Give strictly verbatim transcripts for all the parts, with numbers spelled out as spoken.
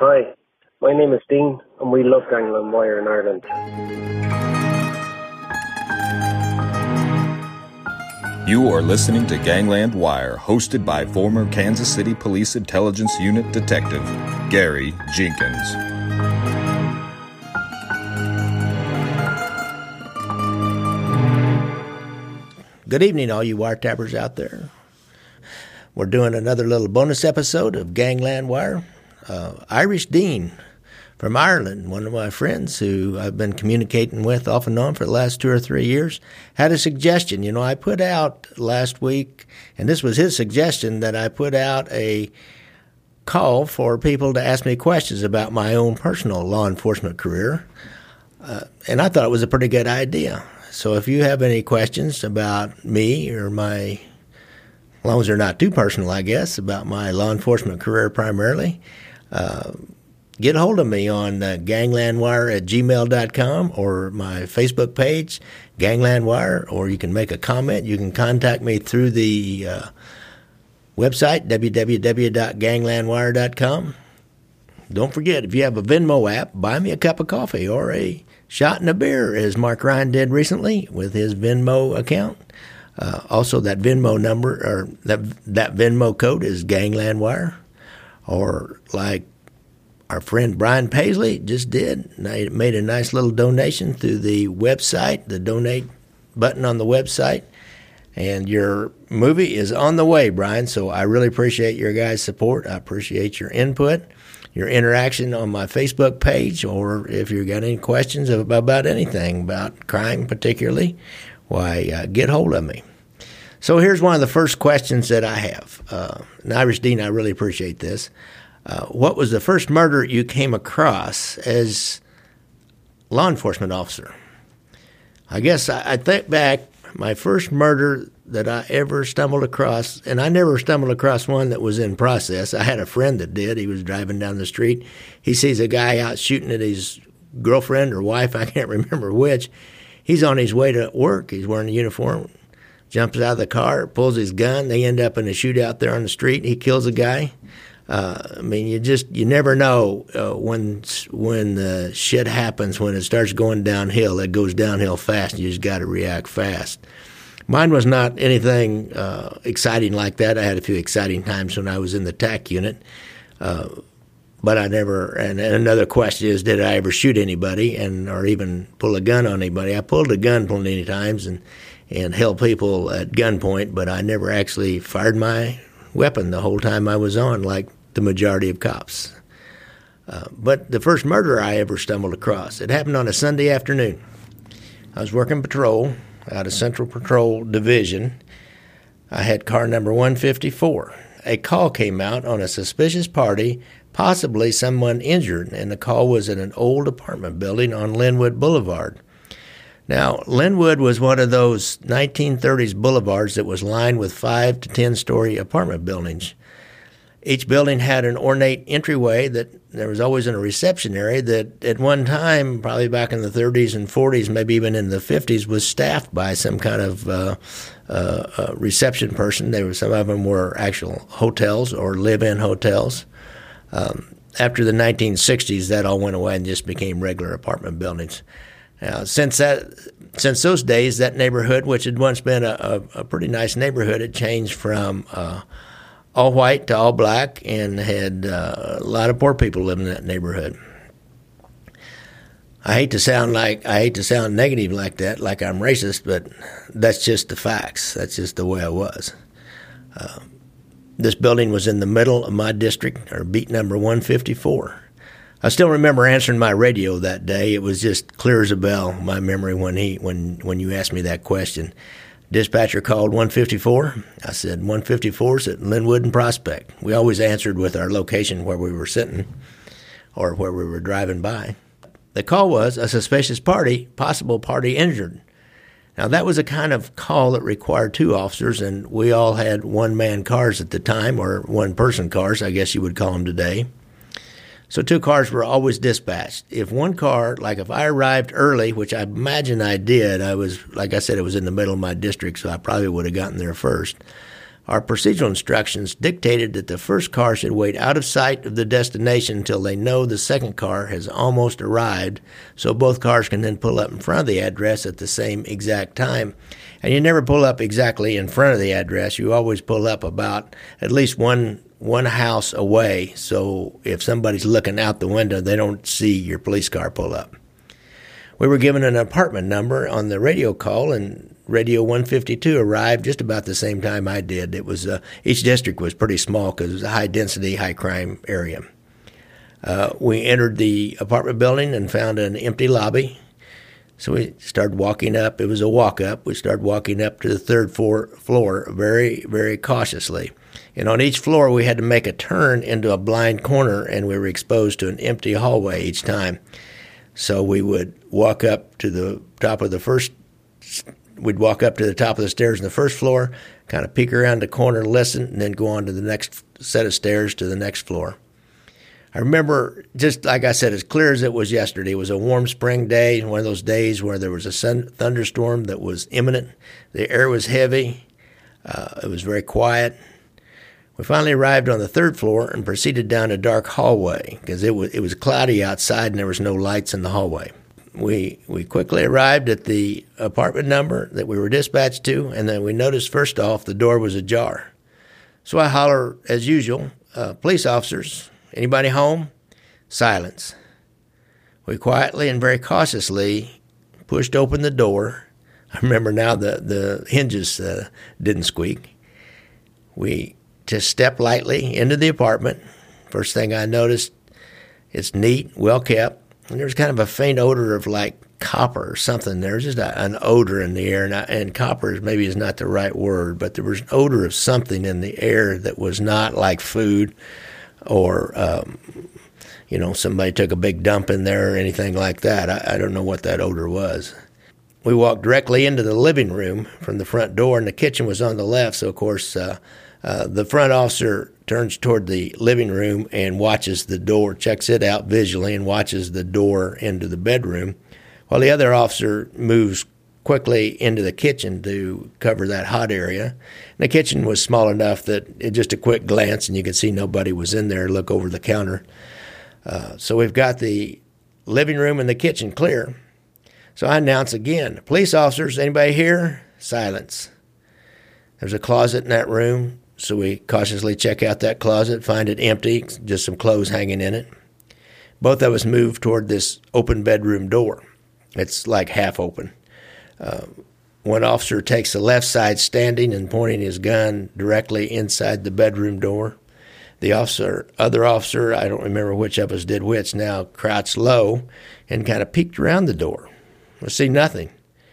Hi, my name is Dean, and we love Gangland Wire in Ireland. You are listening to Gangland Wire, hosted by former Kansas City Police Intelligence Unit Detective Gary Jenkins. Good evening, all you wiretappers out there. We're doing another little bonus episode of Gangland Wire. Uh, Irish Dean from Ireland, one of my friends who I've been communicating with off and on for the last two or three years, had a suggestion. You know, I put out last week, and this was his suggestion, that I put out a call for people to ask me questions about my own personal law enforcement career, uh, and I thought it was a pretty good idea. So if you have any questions about me or my, as long as they're not too personal, I guess, about my law enforcement career primarily, uh, get a hold of me on uh, ganglandwire at gmail dot com or my Facebook page, Gangland Wire, or you can make a comment. You can contact me through the uh, website, w w w dot gangland wire dot com. Don't forget, if you have a Venmo app, buy me a cup of coffee or a shot in a beer, as Mark Ryan did recently with his Venmo account. Uh, also, that Venmo number, or that that Venmo code is Gangland Wire. Or like our friend Brian Paisley just did, made a nice little donation through the website, the donate button on the website. And your movie is on the way, Brian, so I really appreciate your guys' support. I appreciate your input, your interaction on my Facebook page, or if you've got any questions about anything, about crime particularly, why, uh, get hold of me. So here's one of the first questions that I have. Uh, and Irish Dean, I really appreciate this. Uh, what was the first murder you came across as law enforcement officer? I guess I, I think back, my first murder that I ever stumbled across, and I never stumbled across one that was in process. I had a friend that did. He was driving down the street. He sees a guy out shooting at his girlfriend or wife, I can't remember which. He's on his way to work. He's wearing a uniform. Jumps out of the car, pulls his gun. They end up in a shootout there on the street. He kills a guy. Uh, I mean, you just, you never know uh, when when the shit happens, when it starts going downhill. It goes downhill fast. You just got to react fast. Mine was not anything uh, exciting like that. I had a few exciting times when I was in the T A C unit. Uh, but I never, and, and another question is, did I ever shoot anybody and or even pull a gun on anybody? I pulled a gun plenty of times and and held people at gunpoint, but I never actually fired my weapon the whole time I was on, like the majority of cops. Uh, but the first murder I ever stumbled across, it happened on a Sunday afternoon. I was working patrol out of Central Patrol Division. I had car number one fifty-four. A call came out on a suspicious party, possibly someone injured, and the call was at an old apartment building on Linwood Boulevard. Now, Linwood was one of those nineteen thirties boulevards that was lined with five to ten story apartment buildings. Each building had an ornate entryway that there was always in a reception area that at one time, probably back in the thirties and forties, maybe even in the fifties, was staffed by some kind of uh, uh, uh, reception person. There were, some of them were actual hotels or live-in hotels. Um, after the nineteen sixties, that all went away and just became regular apartment buildings. Now, since that, since those days, that neighborhood, which had once been a, a, a pretty nice neighborhood, had changed from uh, all white to all black, and had uh, a lot of poor people living in that neighborhood. I hate to sound like I hate to sound negative like that, like I'm racist, but that's just the facts. That's just the way I was. Uh, this building was in the middle of my district, or beat number one fifty-four. I still remember answering my radio that day. It was just clear as a bell, my memory, when he when when you asked me that question. Dispatcher called one fifty-four. I said, one fifty-four is at Linwood and Prospect. We always answered with our location where we were sitting or where we were driving by. The call was a suspicious party, possible party injured. Now, that was a kind of call that required two officers, and we all had one-man cars at the time, or one-person cars, I guess you would call them today. So two cars were always dispatched. If one car, like if I arrived early, which I imagine I did, I was, like I said, it was in the middle of my district, so I probably would have gotten there first. Our procedural instructions dictated that the first car should wait out of sight of the destination until they know the second car has almost arrived, so both cars can then pull up in front of the address at the same exact time. And you never pull up exactly in front of the address. You always pull up about at least one one house away, so if somebody's looking out the window, they don't see your police car pull up. We were given an apartment number on the radio call, and Radio one fifty-two arrived just about the same time I did. It was uh, each district was pretty small because it was a high-density, high-crime area. Uh, we entered the apartment building and found an empty lobby. So we started walking up. It was a walk-up. We started walking up to the third floor, floor very, very cautiously. And on each floor, we had to make a turn into a blind corner, and we were exposed to an empty hallway each time. So we would walk up to the top of the first We'd walk up to the top of the stairs on the first floor, kind of peek around the corner, listen, and then go on to the next set of stairs to the next floor. I remember, just like I said, as clear as it was yesterday, it was a warm spring day, one of those days where there was a sun, thunderstorm that was imminent. The air was heavy. Uh, it was very quiet. We finally arrived on the third floor and proceeded down a dark hallway because it was, it was cloudy outside and there was no lights in the hallway. We we quickly arrived at the apartment number that we were dispatched to, and then we noticed first off the door was ajar. So I holler, as usual, uh, police officers, anybody home? Silence. We quietly and very cautiously pushed open the door. I remember now the, the hinges uh, didn't squeak. We just stepped lightly into the apartment. First thing I noticed, it's neat, well kept. And there was kind of a faint odor of like copper or something. There was just a, an odor in the air, and, I, and copper is maybe is not the right word, but there was an odor of something in the air that was not like food or, um, you know, somebody took a big dump in there or anything like that. I, I don't know what that odor was. We walked directly into the living room from the front door, and the kitchen was on the left, so of course uh, uh, the front officer turns toward the living room and watches the door, checks it out visually, and watches the door into the bedroom, while the other officer moves quickly into the kitchen to cover that hot area. And the kitchen was small enough that it, just a quick glance and you could see nobody was in there, look over the counter. Uh, so we've got the living room and the kitchen clear. So I announce again, police officers, anybody here? Silence. There's a closet in that room. So we cautiously check out that closet, find it empty, just some clothes hanging in it. Both of us move toward this open bedroom door. It's like half open. Uh, one officer takes the left side standing and pointing his gun directly inside the bedroom door. The officer, other officer, I don't remember which of us did which now, crouched low and kind of peeked around the door. We see nothing.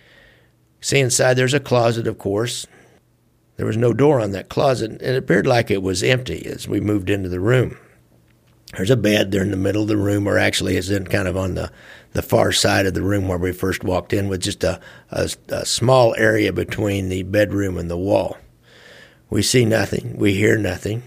See inside there's a closet, of course. There was no door on that closet, and it appeared like it was empty as we moved into the room. There's a bed there in the middle of the room, or actually it's in kind of on the, the far side of the room where we first walked in, with just a, a, a small area between the bedroom and the wall. We see nothing. We hear nothing.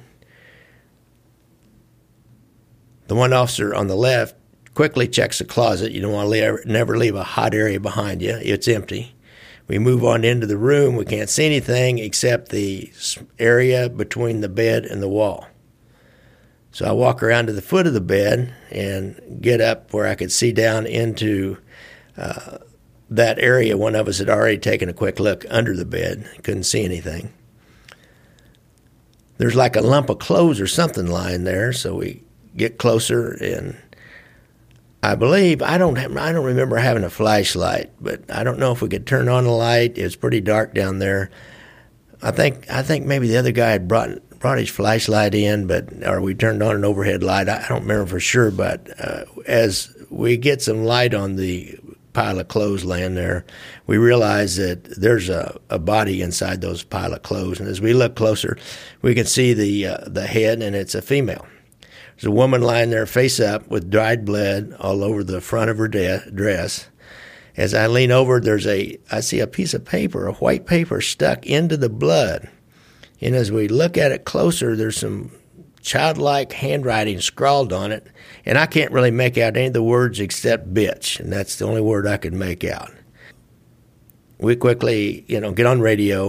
The one officer on the left quickly checks the closet. You don't want to leave, never leave a hot area behind you. It's empty. We move on into the room. We can't see anything except the area between the bed and the wall. So I walk around to the foot of the bed and get up where I could see down into uh, that area. One of us had already taken a quick look under the bed. Couldn't see anything. There's like a lump of clothes or something lying there, so we get closer, and I believe, I don't have, I don't remember having a flashlight, but I don't know if we could turn on the light. It was pretty dark down there. I think I think maybe the other guy had brought brought his flashlight in, but or we turned on an overhead light. I, I don't remember for sure, but uh, as we get some light on the pile of clothes laying there, we realize that there's a, a body inside those pile of clothes. And as we look closer, we can see the uh, the head, and it's a female. There's a woman lying there face up with dried blood all over the front of her de- dress. As I lean over, there's a I see a piece of paper, a white paper stuck into the blood. And as we look at it closer, there's some childlike handwriting scrawled on it. And I can't really make out any of the words except bitch. And that's the only word I could make out. We quickly, you know, get on radio,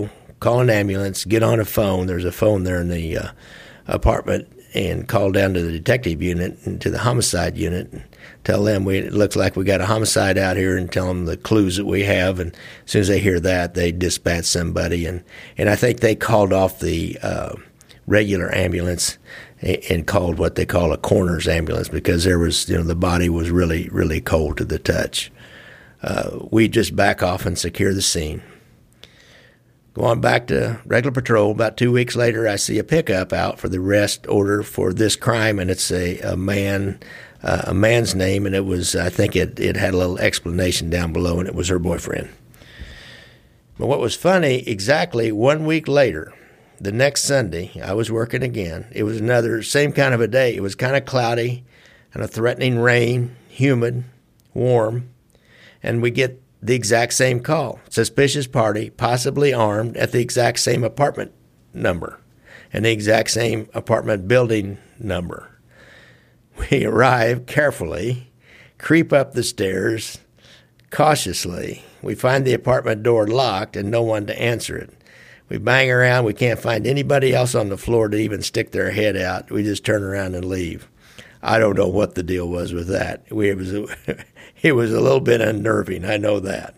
call an ambulance, get on a phone. There's a phone there in the uh, apartment, and call down to the detective unit and to the homicide unit and tell them we, it looks like we got a homicide out here, and tell them the clues that we have. And as soon as they hear that, they dispatch somebody. And, and I think they called off the uh, regular ambulance and, and called what they call a coroner's ambulance, because there was, you know, the body was really, really cold to the touch. Uh, we just back off and secure the scene. Go on back to regular patrol. About two weeks later, I see a pickup out for the arrest order for this crime, and it's a, a man, uh, a man's name, and it was, I think it, it had a little explanation down below, and it was her boyfriend. But what was funny, exactly one week later, the next Sunday, I was working again. It was another same kind of a day. It was kind of cloudy, and a threatening rain, humid, warm. And we get the exact same call. Suspicious party, possibly armed, at the exact same apartment number and the exact same apartment building number. We arrive carefully, creep up the stairs cautiously. We find the apartment door locked and no one to answer it. We bang around. We can't find anybody else on the floor to even stick their head out. We just turn around and leave. I don't know what the deal was with that. We, it was a, it was a little bit unnerving, I know that.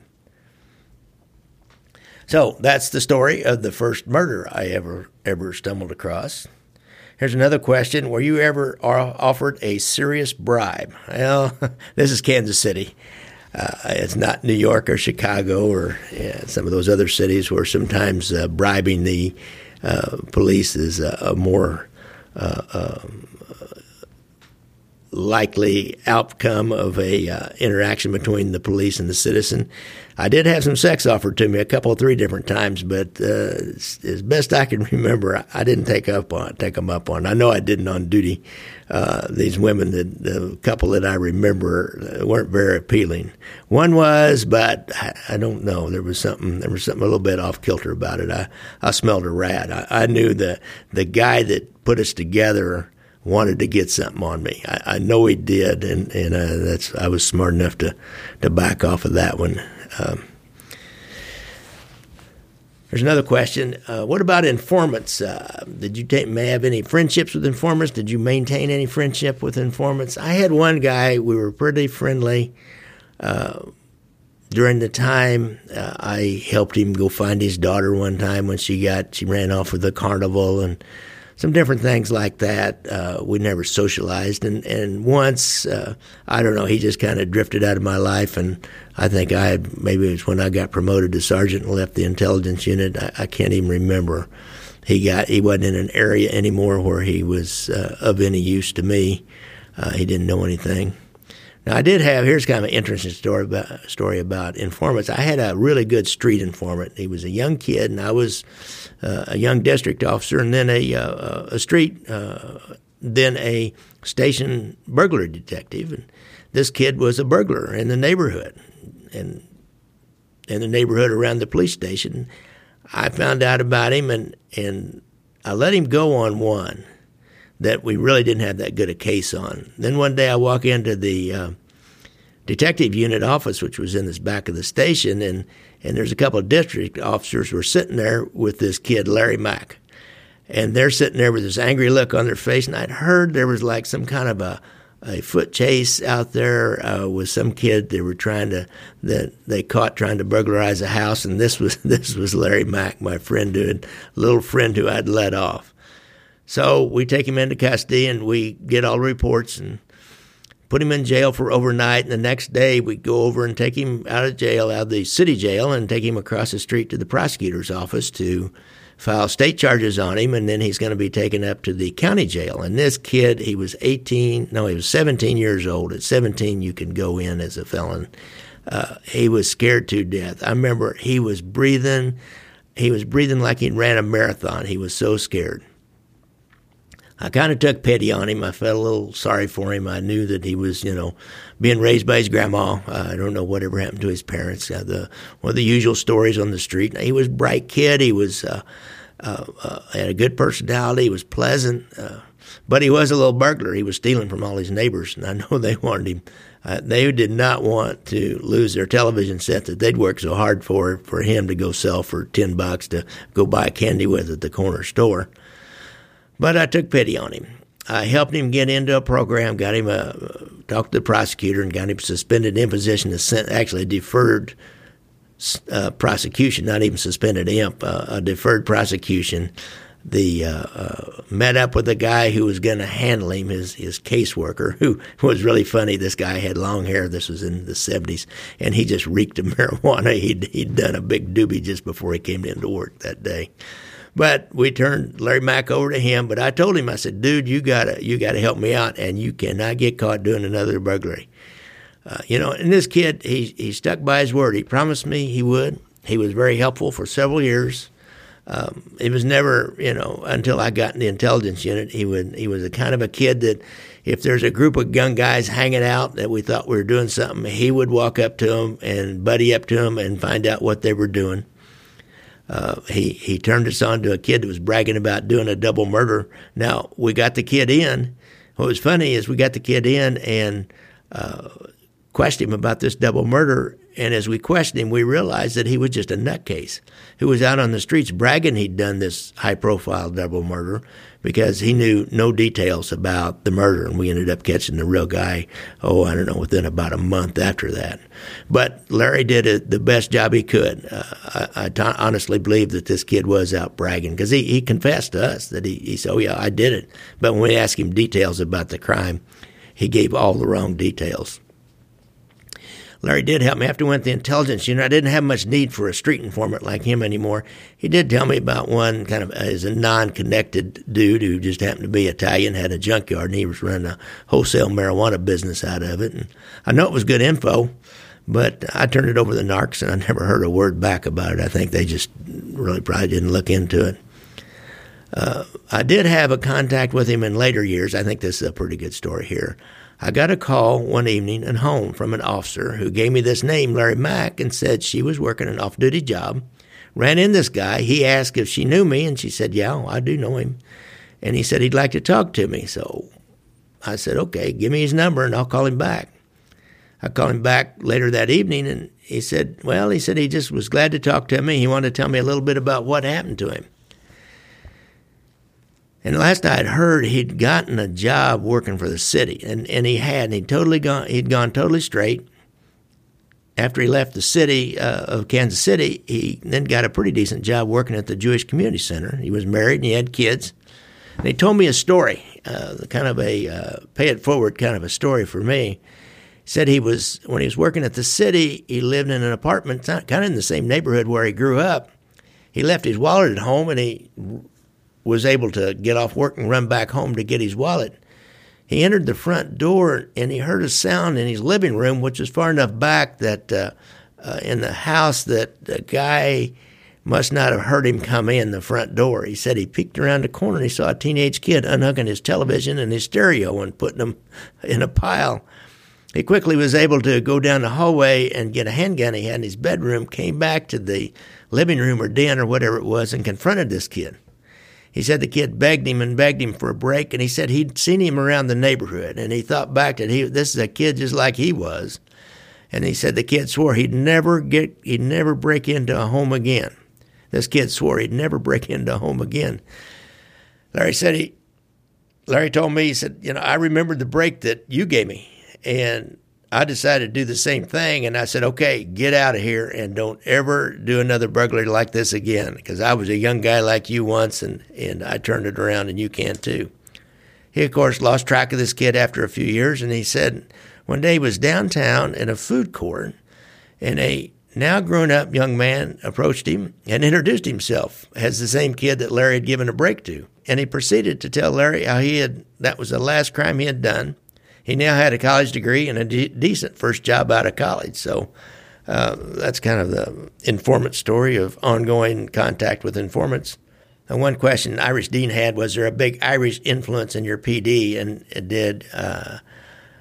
So that's the story of the first murder I ever ever stumbled across. Here's another question. Were you ever offered a serious bribe? Well, this is Kansas City. Uh, it's not New York or Chicago or yeah, some of those other cities where sometimes uh, bribing the uh, police is a, a more uh, um, likely outcome of a uh, interaction between the police and the citizen. I did have some sex offered to me a couple, three different times, but uh, as best I can remember, I, I didn't take up on take them up on. I know I didn't on duty. Uh, these women, that the couple that I remember, weren't very appealing. One was, but I, I don't know. There was something. There was something a little bit off kilter about it. I, I smelled a rat. I, I knew the the guy that put us together wanted to get something on me. I, I know he did, and and uh, that's I was smart enough to to back off of that one. Um, there's another question. Uh, what about informants? Uh, did you take, may have any friendships with informants? Did you maintain any friendship with informants? I had one guy. We were pretty friendly. Uh, during the time, uh, I helped him go find his daughter one time when she got she ran off with the carnival and some different things like that. Uh, we never socialized. And, and once, uh, I don't know, he just kind of drifted out of my life. And I think I had, maybe it was when I got promoted to sergeant and left the intelligence unit. I, I can't even remember. He got, he wasn't in an area anymore where he was uh, of any use to me. Uh, he didn't know anything. Now, I did have, here's kind of an interesting story about, story about informants. I had a really good street informant. He was a young kid, and I was uh, a young district officer, and then a, uh, a street, uh, then a station burglary detective. And this kid was a burglar in the neighborhood, and in the neighborhood around the police station. I found out about him, and, and I let him go on one that we really didn't have that good a case on. Then one day I walk into the uh, detective unit office, which was in this back of the station, and, and there's a couple of district officers who were sitting there with this kid, Larry Mack. And they're sitting there with this angry look on their face, and I'd heard there was like some kind of a, a foot chase out there uh, with some kid they were trying to, that they caught trying to burglarize a house, and this was this was Larry Mack, my friend, who had, little friend who I'd let off. So we take him into custody, and we get all the reports and put him in jail for overnight. And the next day we go over and take him out of jail, out of the city jail, and take him across the street to the prosecutor's office to file state charges on him. And then he's going to be taken up to the county jail. And this kid, he was eighteen, no, he was seventeen years old. At seventeen, you can go in as a felon. Uh, he was scared to death. I remember he was breathing, he was breathing like he ran a marathon. He was so scared. I kind of took pity on him. I felt a little sorry for him. I knew that he was, you know, being raised by his grandma. Uh, I don't know whatever happened to his parents. Uh, the one of the usual stories on the street. He was a bright kid. He was uh, uh, uh, had a good personality. He was pleasant. Uh, But he was a little burglar. He was stealing from all his neighbors, and I know they wanted him. Uh, they did not want to lose their television set that they'd worked so hard for for him to go sell for ten bucks to go buy candy with at the corner store. But I took pity on him. I helped him get into a program, got him a talked to the prosecutor, and got him suspended imposition of sentence, actually deferred uh, prosecution, not even suspended imp, uh, a deferred prosecution. The uh, uh, met up with the guy who was going to handle him, his his caseworker, who was really funny. This guy had long hair. This was in the seventies, and he just reeked of marijuana. He'd he'd done a big doobie just before he came into work that day. But we turned Larry Mack over to him. But I told him, I said, "Dude, you gotta you gotta help me out, and you cannot get caught doing another burglary." Uh, you know, and this kid, he he stuck by his word. He promised me he would. He was very helpful for several years. Um, it was never, you know, until I got in the intelligence unit, he would, he was a kind of a kid that if there's a group of young guys hanging out that we thought we were doing something, he would walk up to them and buddy up to them and find out what they were doing. Uh, he, he turned us on to a kid that was bragging about doing a double murder. Now, we got the kid in. What was funny is we got the kid in and, uh, questioned him about this double murder. And as we questioned him, we realized that he was just a nutcase who was out on the streets bragging he'd done this high-profile double murder because he knew no details about the murder. And we ended up catching the real guy, oh, I don't know, within about a month after that. But Larry did a, the best job he could. Uh, I, I t- honestly believe that this kid was out bragging because he, he confessed to us that he, he said, oh, yeah, I did it. But when we asked him details about the crime, he gave all the wrong details. Larry did help me. After I went to the intelligence unit, I didn't have much need for a street informant like him anymore. He did tell me about one kind of as a non-connected dude who just happened to be Italian, had a junkyard, and he was running a wholesale marijuana business out of it. And I know it was good info, but I turned it over to the narcs, and I never heard a word back about it. I think they just really probably didn't look into it. Uh, I did have a contact with him in later years. I think this is a pretty good story here. I got a call one evening at home from an officer who gave me this name, Larry Mack, and said she was working an off-duty job. Ran in this guy. He asked if she knew me, and she said, yeah, I do know him. And he said he'd like to talk to me. So I said, okay, give me his number, and I'll call him back. I called him back later that evening, and he said, well, he said he just was glad to talk to me. He wanted to tell me a little bit about what happened to him. And last I had heard, he'd gotten a job working for the city, and, and he had. And he'd totally gone. He'd gone totally straight. After he left the city uh, of Kansas City, he then got a pretty decent job working at the Jewish Community Center. He was married and he had kids. And he told me a story, uh, kind of a uh, pay it forward kind of a story for me. He said he was when he was working at the city, he lived in an apartment, kind of in the same neighborhood where he grew up. He left his wallet at home, and he was able to get off work and run back home to get his wallet. He entered the front door, and he heard a sound in his living room, which was far enough back that uh, uh, in the house that the guy must not have heard him come in the front door. He said he peeked around the corner, and he saw a teenage kid unhooking his television and his stereo and putting them in a pile. He quickly was able to go down the hallway and get a handgun he had in his bedroom, came back to the living room or den or whatever it was, and confronted this kid. He said the kid begged him and begged him for a break, and he said he'd seen him around the neighborhood, and he thought back that he this is a kid just like he was. And he said the kid swore he'd never get he'd never break into a home again. This kid swore he'd never break into a home again. Larry said he Larry told me, he said, you know, I remembered the break that you gave me, and I decided to do the same thing, and I said, okay, get out of here and don't ever do another burglary like this again, because I was a young guy like you once, and, and I turned it around, and you can too. He, of course, lost track of this kid after a few years, and he said one day he was downtown in a food court, and a now grown-up young man approached him and introduced himself as the same kid that Larry had given a break to, and he proceeded to tell Larry how he had that was the last crime he had done. He now had a college degree and a de- decent first job out of college. So uh, that's kind of the informant story of ongoing contact with informants. And one question Irish Dean had was, there a big Irish influence in your P D? And it did. Uh,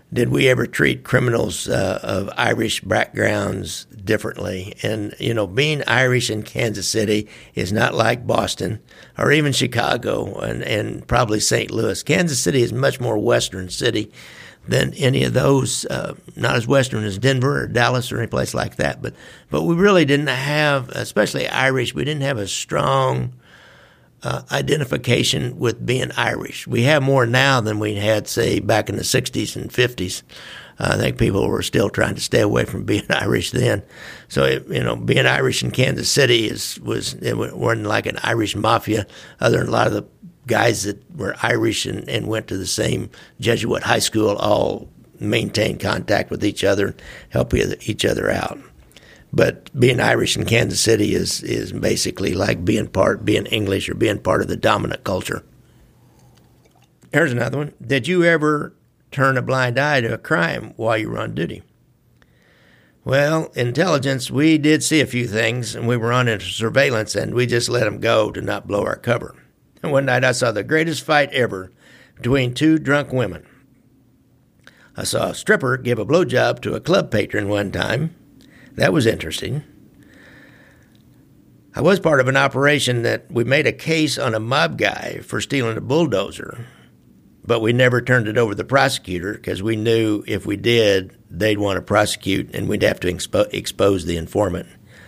did we ever treat criminals uh, of Irish backgrounds differently? And, you know, being Irish in Kansas City is not like Boston or even Chicago and, and probably Saint Louis. Kansas City is a much more Western city than any of those, uh, not as Western as Denver or Dallas or any place like that. But, but we really didn't have, especially Irish, we didn't have a strong uh, identification with being Irish. We have more now than we had, say, back in the sixties and fifties. Uh, I think people were still trying to stay away from being Irish then. So, it, you know, being Irish in Kansas City is was it wasn't like an Irish mafia, other than a lot of the guys that were Irish and, and went to the same Jesuit high school all maintained contact with each other, help each other out. But being Irish in Kansas City is is basically like being part, being English or being part of the dominant culture. Here's another one. Did you ever turn a blind eye to a crime while you were on duty? Well, intelligence, we did see a few things, and we were on into surveillance, and we just let them go to not blow our cover. And one night I saw the greatest fight ever between two drunk women. I saw a stripper give a blowjob to a club patron one time. That was interesting. I was part of an operation that we made a case on a mob guy for stealing a bulldozer, but we never turned it over to the prosecutor because we knew if we did, they'd want to prosecute and we'd have to expo- expose the informant.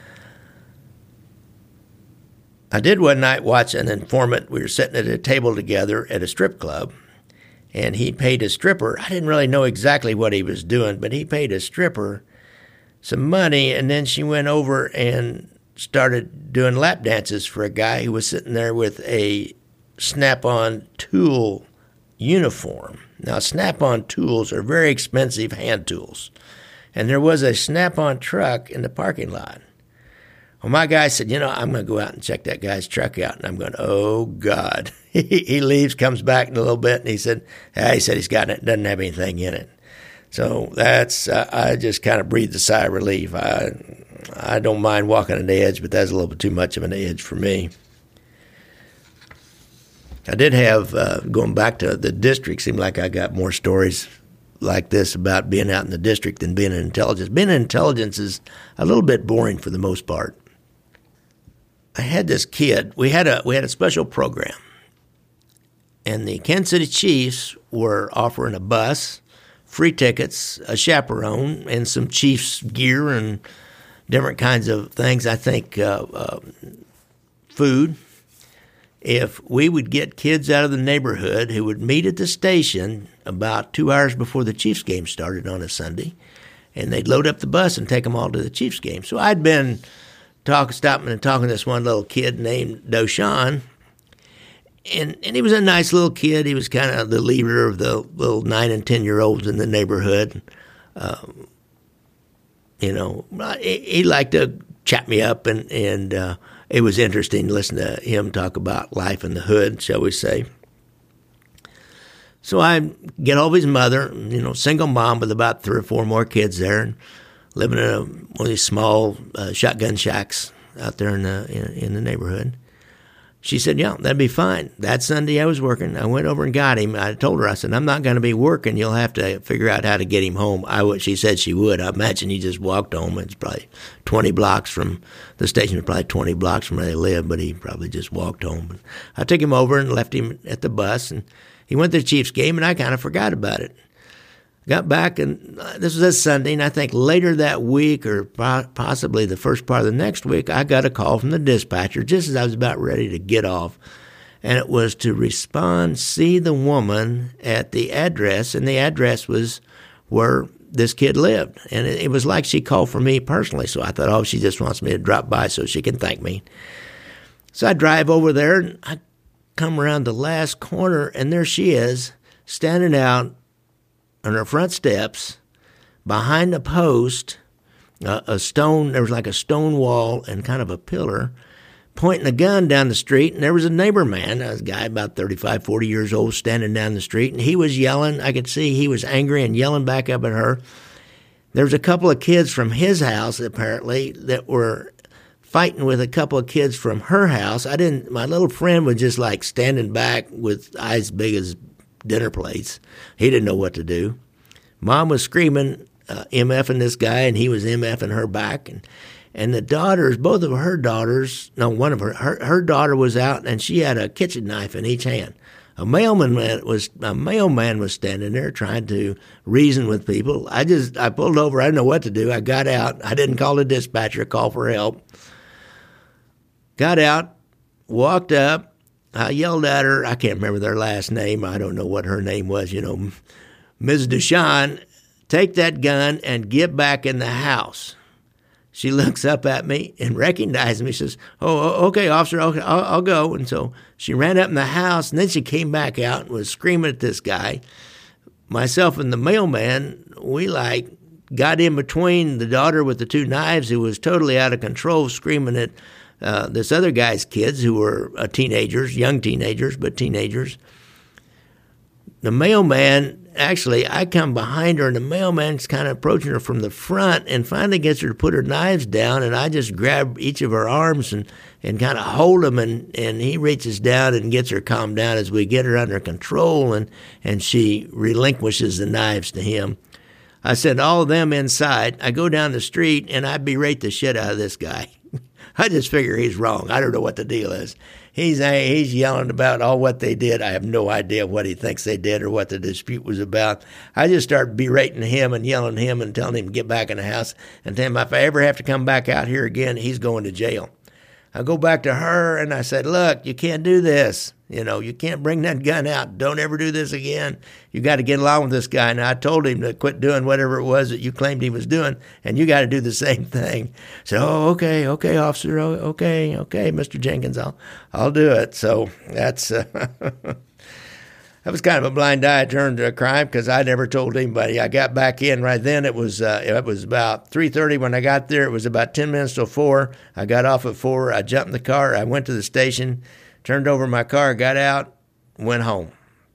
I did one night watch an informant. We were sitting at a table together at a strip club, and he paid a stripper. I didn't really know exactly what he was doing, but he paid a stripper some money, and then she went over and started doing lap dances for a guy who was sitting there with a Snap-on tool uniform. Now, Snap-on tools are very expensive hand tools, and there was a Snap-on truck in the parking lot. Well, my guy said, you know, I'm going to go out and check that guy's truck out. And I'm going, oh, God. he, he leaves, comes back in a little bit, and he said, ah, he said he's got it, doesn't have anything in it. So that's, uh, I just kind of breathed a sigh of relief. I, I don't mind walking an edge, but that's a little bit too much of an edge for me. I did have, uh, going back to the district, seemed like I got more stories like this about being out in the district than being in intelligence. Being in intelligence is a little bit boring for the most part. I had this kid. We had a we had a special program, and the Kansas City Chiefs were offering a bus, free tickets, a chaperone, and some Chiefs gear and different kinds of things. I think uh, uh, food. If we would get kids out of the neighborhood who would meet at the station about two hours before the Chiefs game started on a Sunday, and they'd load up the bus and take them all to the Chiefs game. So I'd been talking, stopping and talking to this one little kid named Doshan, and, and he was a nice little kid. He was kind of the leader of the little nine and ten-year-olds in the neighborhood. Um, you know, he, he liked to chat me up, and, and uh, it was interesting to listen to him talk about life in the hood, shall we say. So I get hold of his mother, you know, single mom with about three or four more kids there, and living in a, one of these small uh, shotgun shacks out there in the in, in the neighborhood. She said, yeah, that'd be fine. That Sunday I was working. I went over and got him. I told her, I said, I'm not going to be working. You'll have to figure out how to get him home. I would, she said she would. I imagine he just walked home. It's probably twenty blocks from, the station was probably twenty blocks from where they live, but he probably just walked home. I took him over and left him at the bus, and he went to the Chiefs game, and I kind of forgot about it. Got back, and this was a Sunday, and I think later that week or possibly the first part of the next week, I got a call from the dispatcher just as I was about ready to get off, and it was to respond, see the woman at the address, and the address was where this kid lived. And it, it was like she called for me personally, so I thought, oh, she just wants me to drop by so she can thank me. So I drive over there, and I come around the last corner, and there she is, standing out on her front steps, behind a post, uh, a stone, there was like a stone wall and kind of a pillar, pointing a gun down the street, and there was a neighbor man, a guy about thirty-five, forty years old, standing down the street, and he was yelling. I could see he was angry and yelling back up at her. There was a couple of kids from his house, apparently, that were fighting with a couple of kids from her house. I didn't, my little friend was just like standing back with eyes big as dinner plates. He didn't know what to do. Mom was screaming, uh, MFing this guy, and he was MFing her back. And and the daughters, both of her daughters, no, one of her, her, her daughter was out, and she had a kitchen knife in each hand. A mailman was a mailman was standing there trying to reason with people. I just I pulled over. I didn't know what to do. I got out. I didn't call the dispatcher, call for help. Got out, walked up. I yelled at her. I can't remember their last name. I don't know what her name was. You know, Miz Deshawn, take that gun and get back in the house. She looks up at me and recognizes me. She says, oh, okay, officer, okay, I'll, I'll go. And so she ran up in the house, and then she came back out and was screaming at this guy. Myself and the mailman, we like got in between the daughter with the two knives, who was totally out of control, screaming at uh, this other guy's kids, who were uh, teenagers, young teenagers, but teenagers. The mailman, actually, I come behind her, and the mailman's kind of approaching her from the front and finally gets her to put her knives down, and I just grab each of her arms and, and kind of hold them, and, and he reaches down and gets her calmed down as we get her under control, and, and she relinquishes the knives to him. I send all of them inside. I go down the street, and I berate the shit out of this guy. I just figure he's wrong. I don't know what the deal is. He's he's yelling about all what they did. I have no idea what he thinks they did or what the dispute was about. I just start berating him and yelling at him and telling him to get back in the house and tell him if I ever have to come back out here again, he's going to jail. I go back to her and I said, look, you can't do this. You know, you can't bring that gun out. Don't ever do this again. You got to get along with this guy. And I told him to quit doing whatever it was that you claimed he was doing, and you got to do the same thing. So, oh, okay, okay, officer, oh, okay, okay, Mister Jenkins, I'll, I'll do it. So that's uh, that was kind of a blind eye turned to a crime because I never told anybody. I got back in right then. It was uh, it was about three thirty when I got there. It was about ten minutes till four. I got off at four. I jumped in the car. I went to the station. Turned over my car, got out, went home.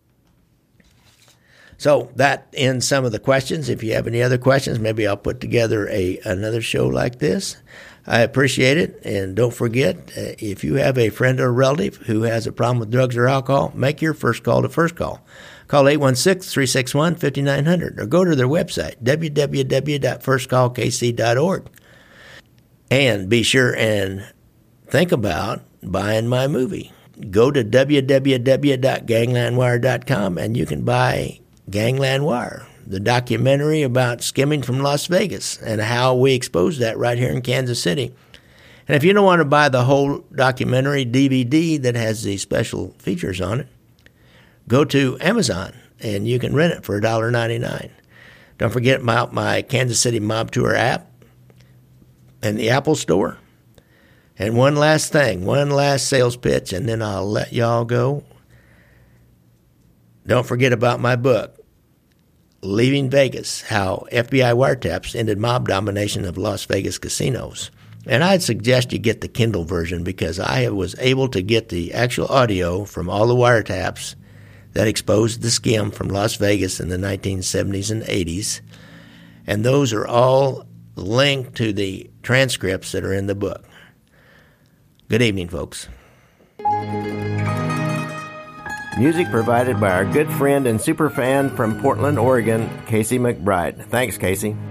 So that ends some of the questions. If you have any other questions, maybe I'll put together a another show like this. I appreciate it. And don't forget, uh, if you have a friend or relative who has a problem with drugs or alcohol, make your first call to First Call. Call eight one six, three six one, five nine zero zero or go to their website, w w w dot first call k c dot org. And be sure and think about buying my movie. Go to w w w dot gangland wire dot com and you can buy Gangland Wire, the documentary about skimming from Las Vegas and how we exposed that right here in Kansas City. And if you don't want to buy the whole documentary D V D that has the special features on it, go to Amazon and you can rent it for one dollar and ninety-nine cents. Don't forget my, my Kansas City Mob Tour app and the Apple Store. And one last thing, one last sales pitch, and then I'll let y'all go. Don't forget about my book, Leaving Vegas, How F B I Wiretaps Ended Mob Domination of Las Vegas Casinos. And I'd suggest you get the Kindle version because I was able to get the actual audio from all the wiretaps that exposed the skim from Las Vegas in the nineteen seventies and eighties. And those are all linked to the transcripts that are in the book. Good evening, folks. Music provided by our good friend and superfan from Portland, Oregon, Casey McBride. Thanks, Casey.